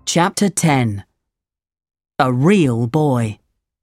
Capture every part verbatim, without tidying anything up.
Chapter ten. A Real Boy.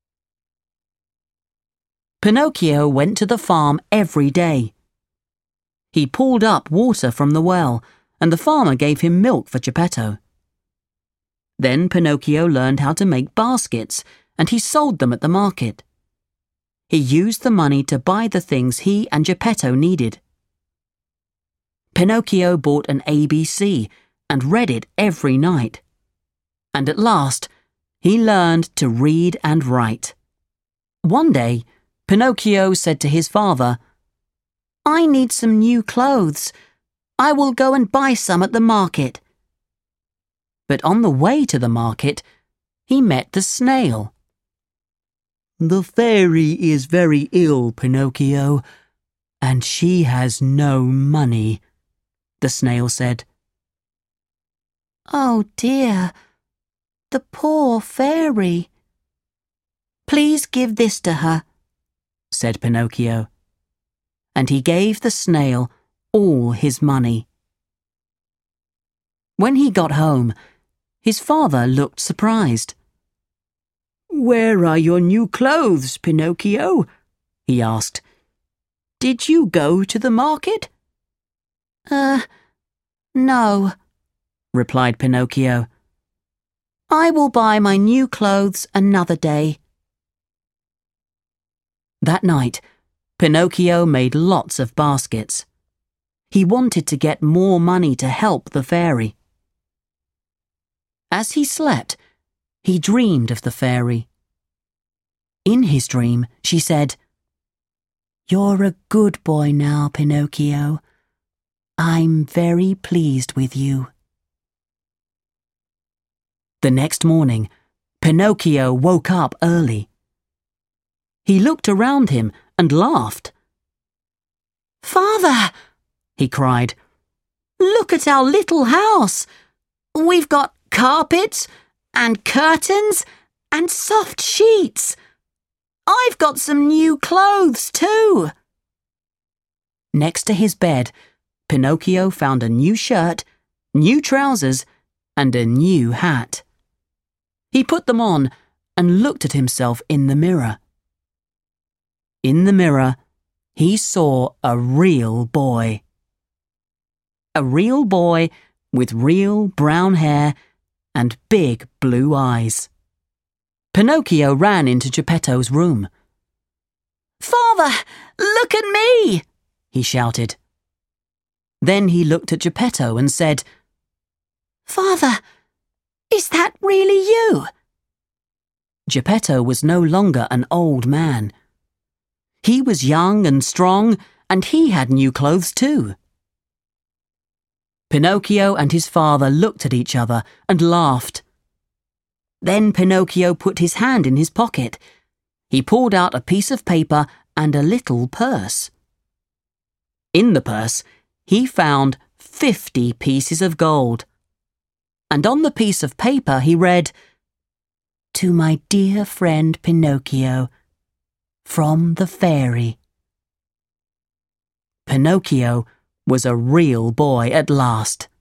Pinocchio went to the farm every day. He pulled up water from the well, and the farmer gave him milk for Geppetto. Then Pinocchio learned how to make baskets, and he sold them at the market. He used the money to buy the things he and Geppetto needed. Pinocchio bought an A B C and read it every night. And at last, he learned to read and write. One day, Pinocchio said to his father, "I need some new clothes. I will go and buy some at the market." But on the way to the market, he met the snail. "The fairy is very ill, Pinocchio, and she has no money," the snail said. "Oh dear, the poor fairy. Please give this to her," said Pinocchio. And he gave the snail all his money. When he got home, his father looked surprised. "Where are your new clothes, Pinocchio?" he asked. "Did you go to the market?" Uh, no," replied Pinocchio. "I will buy my new clothes another day." That night, Pinocchio made lots of baskets. He wanted to get more money to help the fairy. As he slept, he dreamed of the fairy. In his dream, she said, "You're a good boy now, Pinocchio. I'm very pleased with you." The next morning, Pinocchio woke up early. He looked around him and laughed. "Father," he cried, "look at our little house. We've got carpets and curtains and soft sheets. I've got some new clothes too." Next to his bed, Pinocchio found a new shirt, new trousers, and a new hat. He put them on and looked at himself in the mirror. In the mirror, he saw a real boy. A real boy with real brown hair and big blue eyes. Pinocchio ran into Geppetto's room. "Father, look at me!" he shouted. Then he looked at Geppetto and said, "Father, is that really you?" Geppetto was no longer an old man. He was young and strong, and he had new clothes too. Pinocchio and his father looked at each other and laughed. Then Pinocchio put his hand in his pocket. He pulled out a piece of paper and a little purse. In the purse, he found fifty pieces of gold. And on the piece of paper he read, "To my dear friend Pinocchio, from the fairy." Pinocchio was a real boy at last.